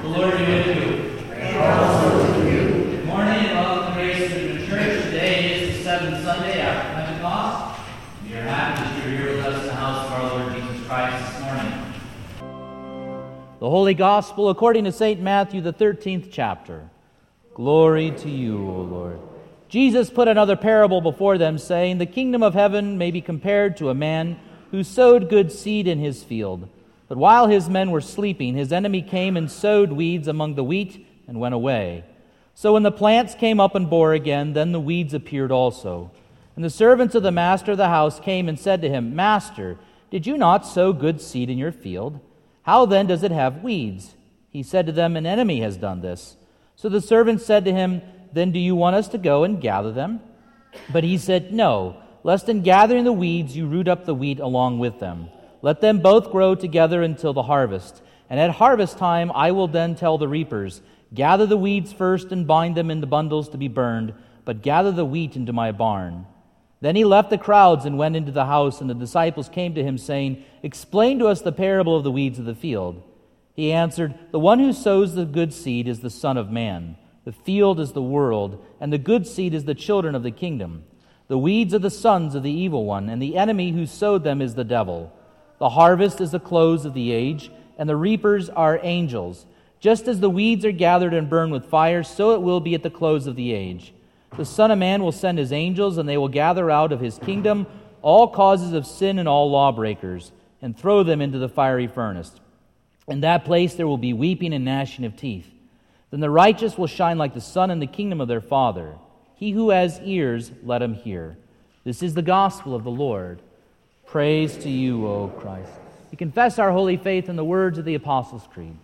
The Lord be with you. And also with you. Good morning and welcome to Grace Lutheran Church. Today is the seventh Sunday after Pentecost. We are happy that you're here with us in the house of our Lord Jesus Christ this morning. The Holy Gospel according to St. Matthew, the 13th chapter. Glory to you, O Lord. Jesus put another parable before them, saying, The kingdom of heaven may be compared to a man who sowed good seed in his field. But while his men were sleeping, his enemy came and sowed weeds among the wheat and went away. So when the plants came up and bore again, then the weeds appeared also. And the servants of the master of the house came and said to him, Master, did you not sow good seed in your field? How then does it have weeds? He said to them, An enemy has done this. So the servants said to him, Then do you want us to go and gather them? But he said, No, lest in gathering the weeds you root up the wheat along with them. Let them both grow together until the harvest. And at harvest time I will then tell the reapers, Gather the weeds first and bind them into bundles to be burned, but gather the wheat into my barn. Then he left the crowds and went into the house, and the disciples came to him, saying, Explain to us the parable of the weeds of the field. He answered, The one who sows the good seed is the Son of Man. The field is the world, and the good seed is the children of the kingdom. The weeds are the sons of the evil one, and the enemy who sowed them is the devil. The harvest is the close of the age, and the reapers are angels. Just as the weeds are gathered and burned with fire, so it will be at the close of the age. The Son of Man will send his angels, and they will gather out of his kingdom all causes of sin and all lawbreakers, and throw them into the fiery furnace. In that place there will be weeping and gnashing of teeth. Then the righteous will shine like the sun in the kingdom of their Father. He who has ears, let him hear. This is the gospel of the Lord. Praise to you, O Christ. We confess our holy faith in the words of the Apostles' Creed.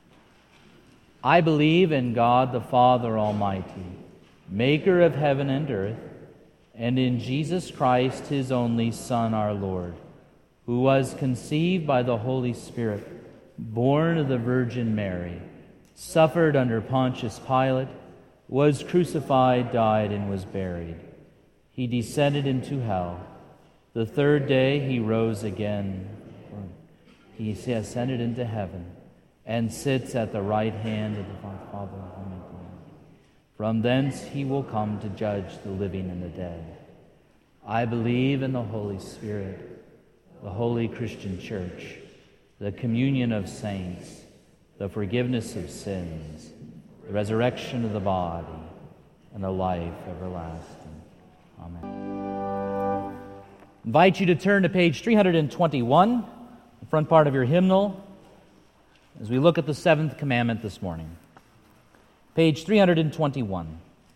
I believe in God the Father Almighty, maker of heaven and earth, and in Jesus Christ, his only Son, our Lord, who was conceived by the Holy Spirit, born of the Virgin Mary, suffered under Pontius Pilate, was crucified, died, and was buried. He descended into hell. The third day he rose again. He ascended into heaven and sits at the right hand of the Father Almighty. From thence he will come to judge the living and the dead. I believe in the Holy Spirit, the holy Christian Church, the communion of saints, the forgiveness of sins, the resurrection of the body, and the life everlasting. Amen. I invite you to turn to page 321, the front part of your hymnal, as we look at the seventh commandment this morning. Page 321.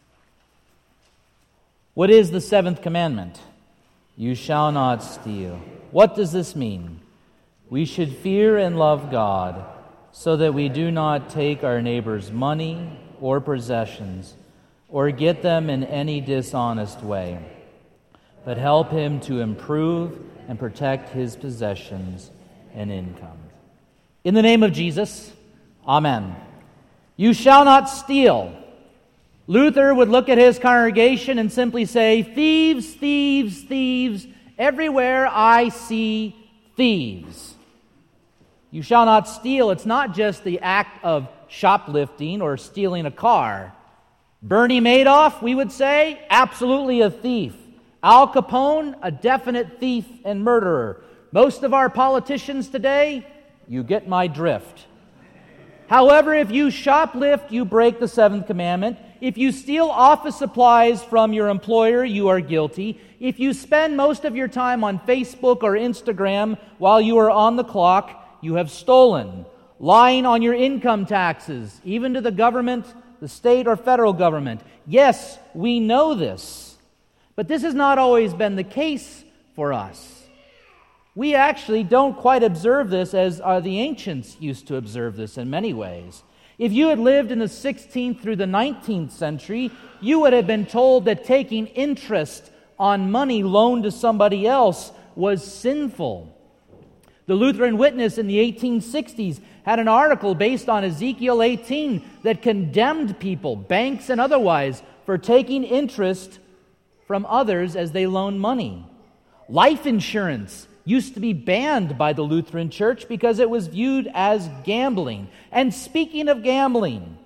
What is the seventh commandment? You shall not steal. What does this mean? We should fear and love God, so that we do not take our neighbor's money or possessions, or get them in any dishonest way, but help him to improve and protect his possessions and income. In the name of Jesus, amen. You shall not steal. Luther would look at his congregation and simply say, Thieves, thieves, thieves, everywhere I see thieves. You shall not steal. It's not just the act of shoplifting or stealing a car. Bernie Madoff, we would say, absolutely a thief. Al Capone, a definite thief and murderer. Most of our politicians today, you get my drift. However, if you shoplift, you break the seventh commandment. If you steal office supplies from your employer, you are guilty. If you spend most of your time on Facebook or Instagram while you are on the clock, you have stolen. Lying on your income taxes, even to the government, the state or federal government. Yes, we know this. But this has not always been the case for us. We actually don't quite observe this as the ancients used to observe this in many ways. If you had lived in the 16th through the 19th century, you would have been told that taking interest on money loaned to somebody else was sinful. The Lutheran Witness in the 1860s had an article based on Ezekiel 18 that condemned people, banks and otherwise, for taking interest from others as they loan money. Life insurance used to be banned by the Lutheran Church because it was viewed as gambling. And speaking of gambling,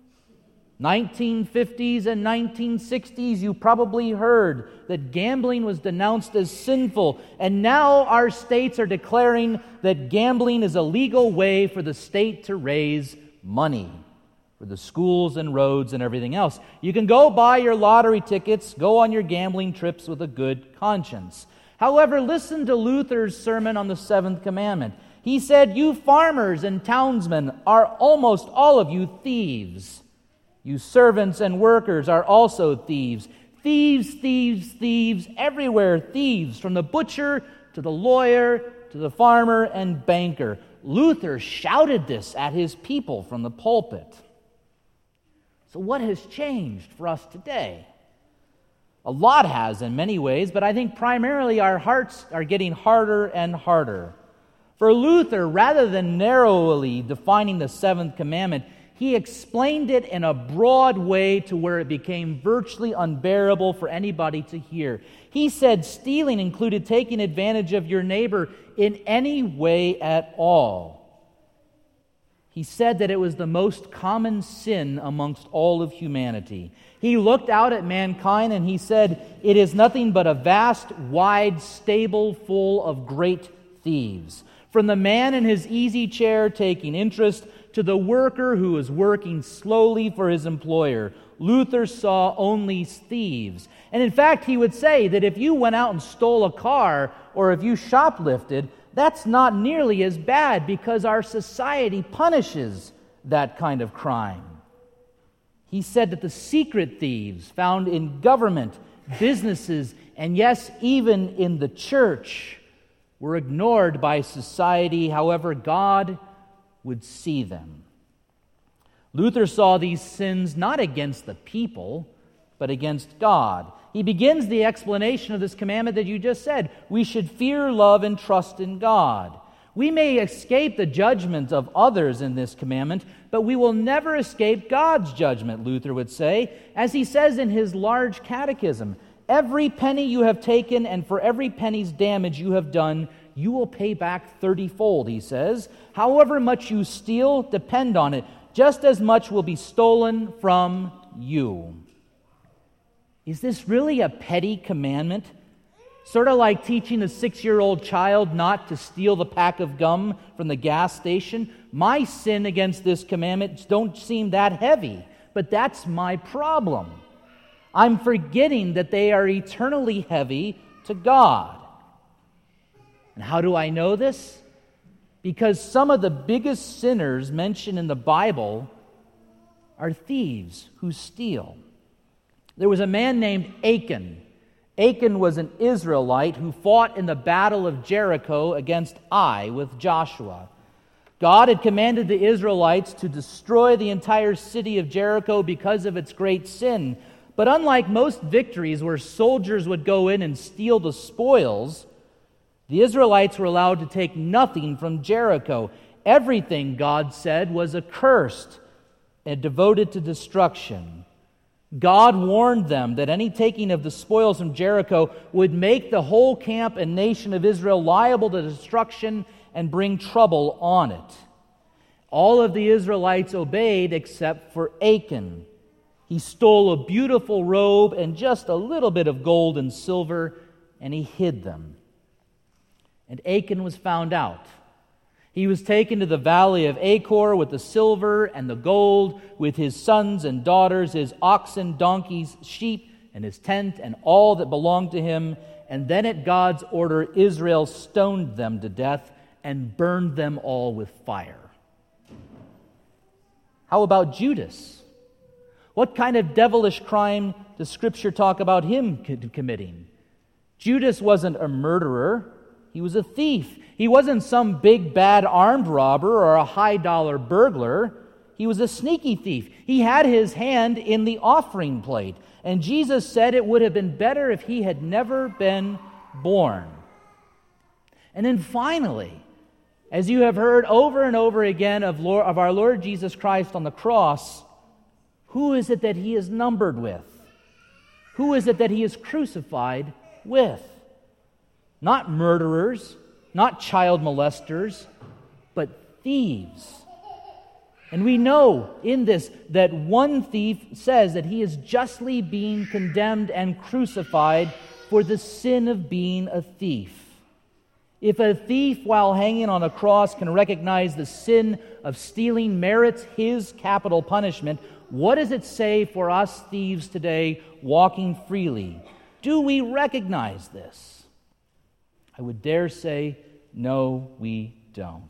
1950s and 1960s, you probably heard that gambling was denounced as sinful, and now our states are declaring that gambling is a legal way for the state to raise money for the schools and roads and everything else. You can go buy your lottery tickets, go on your gambling trips with a good conscience. However, listen to Luther's sermon on the seventh commandment. He said, "You farmers and townsmen are almost all of you thieves. You servants and workers are also thieves. Thieves, thieves, thieves, everywhere thieves, from the butcher to the lawyer to the farmer and banker." Luther shouted this at his people from the pulpit. So what has changed for us today? A lot has in many ways, but I think primarily our hearts are getting harder and harder. For Luther, rather than narrowly defining the seventh commandment, he explained it in a broad way to where it became virtually unbearable for anybody to hear. He said stealing included taking advantage of your neighbor in any way at all. He said that it was the most common sin amongst all of humanity. He looked out at mankind and he said, "It is nothing but a vast, wide stable full of great thieves. From the man in his easy chair taking interest to the worker who is working slowly for his employer, Luther saw only thieves." And in fact, he would say that if you went out and stole a car or if you shoplifted, that's not nearly as bad because our society punishes that kind of crime. He said that the secret thieves found in government, businesses, and yes, even in the church were ignored by society. However, God would see them. Luther saw these sins not against the people, but against God. He begins the explanation of this commandment that you just said. We should fear, love, and trust in God. We may escape the judgment of others in this commandment, but we will never escape God's judgment, Luther would say, as he says in his large catechism, "Every penny you have taken and for every penny's damage you have done, you will pay back 30-fold, he says. However much you steal, depend on it, just as much will be stolen from you." Is this really a petty commandment? Sort of like teaching a 6-year-old child not to steal the pack of gum from the gas station? My sin against this commandment don't seem that heavy, but that's my problem. I'm forgetting that they are eternally heavy to God. And how do I know this? Because some of the biggest sinners mentioned in the Bible are thieves who steal. There was a man named Achan. Achan was an Israelite who fought in the battle of Jericho against Ai with Joshua. God had commanded the Israelites to destroy the entire city of Jericho because of its great sin. But unlike most victories where soldiers would go in and steal the spoils, the Israelites were allowed to take nothing from Jericho. Everything, God said, was accursed and devoted to destruction. God warned them that any taking of the spoils from Jericho would make the whole camp and nation of Israel liable to destruction and bring trouble on it. All of the Israelites obeyed except for Achan. He stole a beautiful robe and just a little bit of gold and silver, and he hid them. And Achan was found out. He was taken to the valley of Achor with the silver and the gold, with his sons and daughters, his oxen, donkeys, sheep, and his tent, and all that belonged to him. And then at God's order, Israel stoned them to death and burned them all with fire. How about Judas? What kind of devilish crime does Scripture talk about him committing? Judas wasn't a murderer. He was a thief. He wasn't some big bad armed robber or a high-dollar burglar. He was a sneaky thief. He had his hand in the offering plate. And Jesus said it would have been better if he had never been born. And then finally, as you have heard over and over again of our Lord Jesus Christ on the cross, who is it that he is numbered with? Who is it that he is crucified with? Not murderers, not child molesters, but thieves. And we know in this that one thief says that he is justly being condemned and crucified for the sin of being a thief. If a thief, while hanging on a cross, can recognize the sin of stealing merits his capital punishment, what does it say for us thieves today walking freely? Do we recognize this? I would dare say, no, we don't.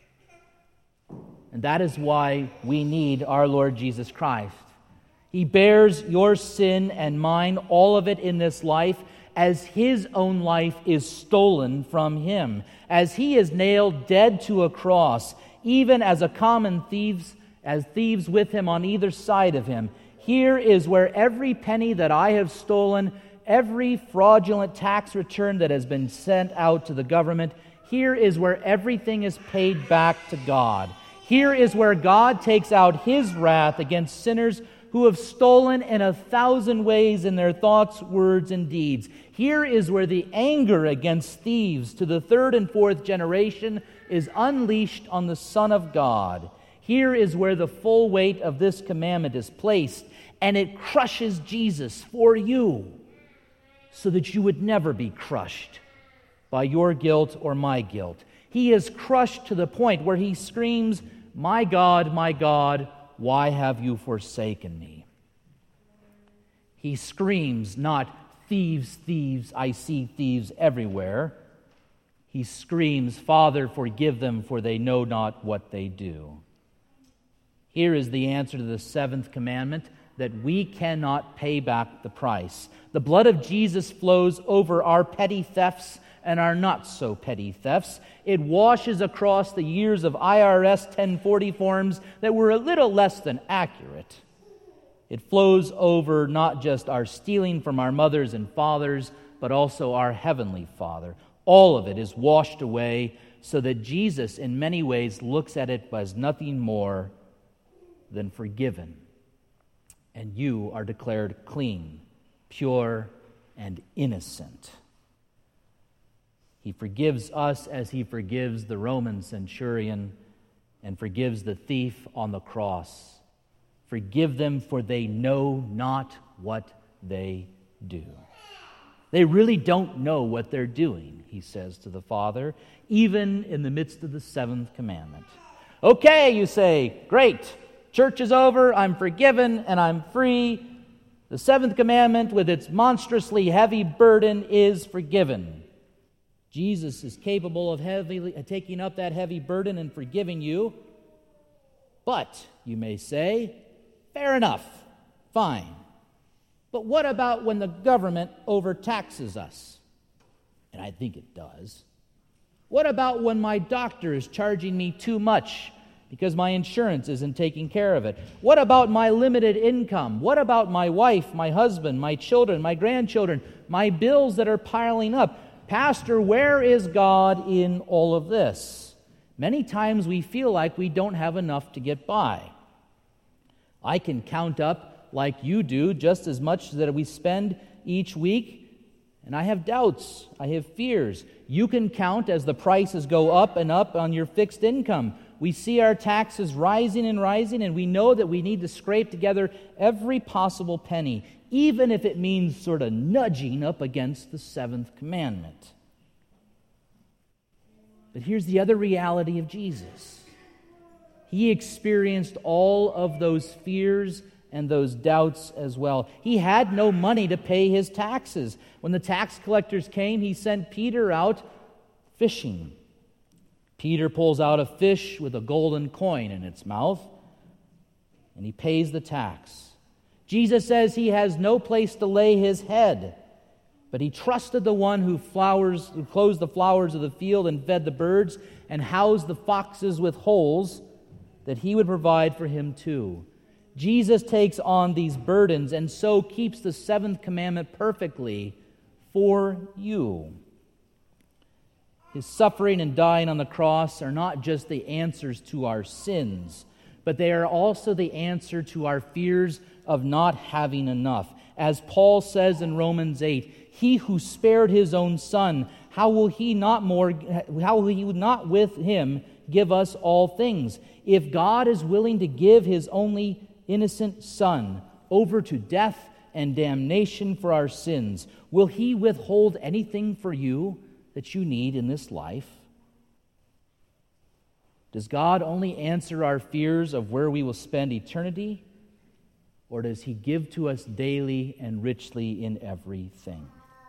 And that is why we need our Lord Jesus Christ. He bears your sin and mine, all of it in this life, as His own life is stolen from Him, as He is nailed dead to a cross, even as thieves with Him on either side of Him. Here is where every penny that I have stolen, every fraudulent tax return that has been sent out to the government, here is where everything is paid back to God. Here is where God takes out His wrath against sinners who have stolen in 1,000 ways in their thoughts, words, and deeds. Here is where the anger against thieves to the 3rd and 4th generation is unleashed on the Son of God. Here is where the full weight of this commandment is placed, and it crushes Jesus for you, so that you would never be crushed by your guilt or my guilt. He is crushed to the point where He screams, my God, why have you forsaken me?" He screams not, "Thieves, thieves, I see thieves everywhere." He screams, "Father, forgive them, for they know not what they do." Here is the answer to the 7th commandment, that we cannot pay back the price. The blood of Jesus flows over our petty thefts and our not-so-petty thefts. It washes across the years of IRS 1040 forms that were a little less than accurate. It flows over not just our stealing from our mothers and fathers, but also our Heavenly Father. All of it is washed away so that Jesus, in many ways, looks at it as nothing more than forgiven. And you are declared clean, pure, and innocent. He forgives us as He forgives the Roman centurion and forgives the thief on the cross. Forgive them, for they know not what they do. They really don't know what they're doing, He says to the Father, even in the midst of the 7th commandment. Okay, you say, great, church is over, I'm forgiven, and I'm free. The 7th commandment, with its monstrously heavy burden, is forgiven. Jesus is capable of taking up that heavy burden and forgiving you. But, you may say, fair enough, fine. But what about when the government overtaxes us? And I think it does. What about when my doctor is charging me too much because my insurance isn't taking care of it? What about my limited income? What about my wife, my husband, my children, my grandchildren, my bills that are piling up? Pastor, where is God in all of this? Many times we feel like we don't have enough to get by. I can count up, like you do, just as much that we spend each week, and I have doubts, I have fears. You can count as the prices go up and up on your fixed income. We see our taxes rising and rising, and we know that we need to scrape together every possible penny, even if it means sort of nudging up against the 7th commandment. But here's the other reality of Jesus. He experienced all of those fears and those doubts as well. He had no money to pay his taxes. When the tax collectors came, He sent Peter out fishing. Peter pulls out a fish with a golden coin in its mouth, and he pays the tax. Jesus says he has no place to lay his head, but he trusted the one who clothed the flowers of the field and fed the birds and housed the foxes with holes, that He would provide for him too. Jesus takes on these burdens and so keeps the 7th commandment perfectly for you. His suffering and dying on the cross are not just the answers to our sins, but they are also the answer to our fears of not having enough. As Paul says in Romans 8, He who spared his own Son, how will he not with him give us all things? If God is willing to give his only innocent Son over to death and damnation for our sins, will he withhold anything for you that you need in this life? Does God only answer our fears of where we will spend eternity, or does he give to us daily and richly in everything?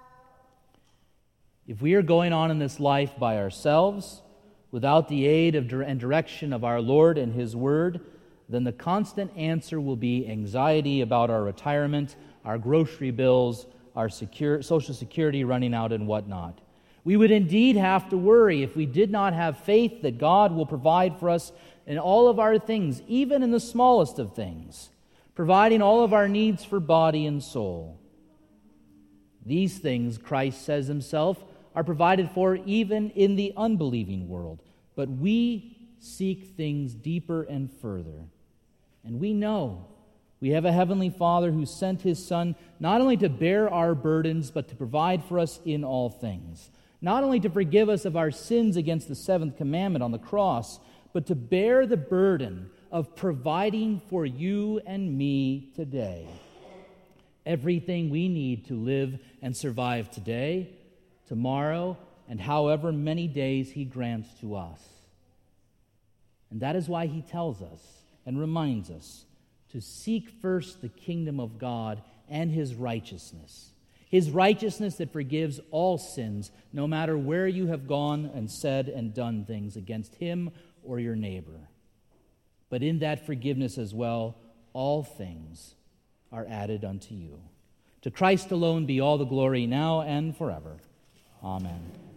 If we are going on in this life by ourselves, without the aid and direction of our Lord and his word, then the constant answer will be anxiety about our retirement, our grocery bills, our Social Security running out, and whatnot. We would indeed have to worry if we did not have faith that God will provide for us in all of our things, even in the smallest of things, providing all of our needs for body and soul. These things, Christ says himself, are provided for even in the unbelieving world. But we seek things deeper and further. And we know we have a heavenly Father who sent his Son not only to bear our burdens, but to provide for us in all things. Not only to forgive us of our sins against the seventh commandment on the cross, but to bear the burden of providing for you and me today everything we need to live and survive today, tomorrow, and however many days he grants to us. And that is why he tells us and reminds us to seek first the kingdom of God and his righteousness that forgives all sins, no matter where you have gone and said and done things against him or your neighbor. But in that forgiveness as well, all things are added unto you. To Christ alone be all the glory now and forever. Amen.